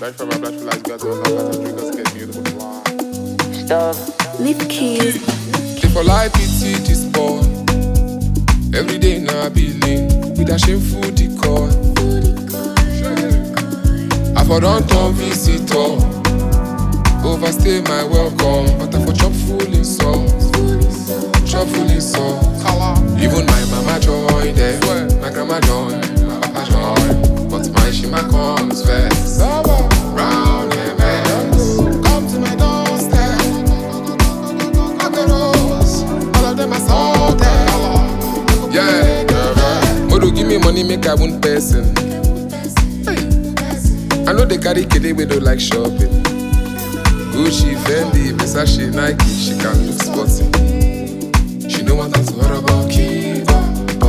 Black for my black for lights, girls on love, and drinkers get beautiful fly. Stop. Lift keys. If for life pity this boy, every day now I be lean with a shameful decor. I for don't turn visitor, overstay my welcome, but I for chop full in salt, chop full in salt. Even my mama joy there, my grandma joy, my papa joy, but my shima comes first. Round and bends, come to my doorstep. I got rose, all of them are salted. Yeah, Modo give me money, make I one person. I know they carry kid, we don't like shopping. Gucci, Fendi, Versace, Nike, she can look sporty. She don't want us to worry about Kiba,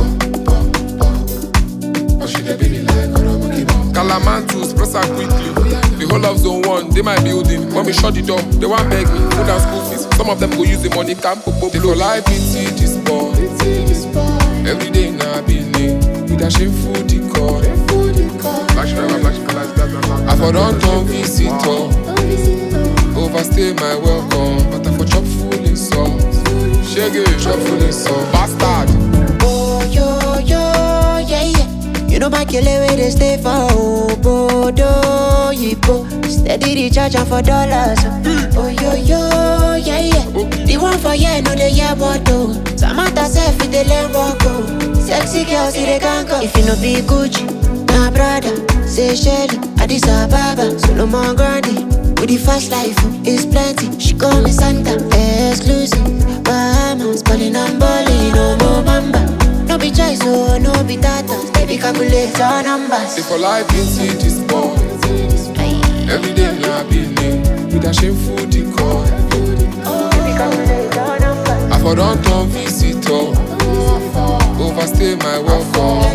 but she dey baby like Kiba. Calamantus, press her quickly. The whole of zone 1, they my building. When we shut the door, they want beg me, put down school fees. Some of them go use the money, camp up. They for life, pity this boy. Every day now I be late, with a shameful decor. I for don't turn visitor, overstay my welcome, but I for chop full in salt. Shaggy, chop full in salt. Bastard. Oh, yo, yeah, yeah. You know my killer where they stay for Obodo, Yipo. Steady the charge for dollars. Oh, yo, yeah, yeah. The one for yeah, no they yeah, what do. Samantha self with the learn walk. Sexy girls, see they can't go. If you no be Gucci, my brother, say Shelly, Addis Ababa, Solomon Grandi. With the fast life, is plenty. She call me Santa, exclusive. Bahamas, balling and balling, no more bamba. No be choice, oh, no be data. Baby, calculate your numbers. If for life, pity this boy. Every day now I be late, with a shameful decor. Baby, calculate your numbers. I for don't turn visitor, overstay my welcome.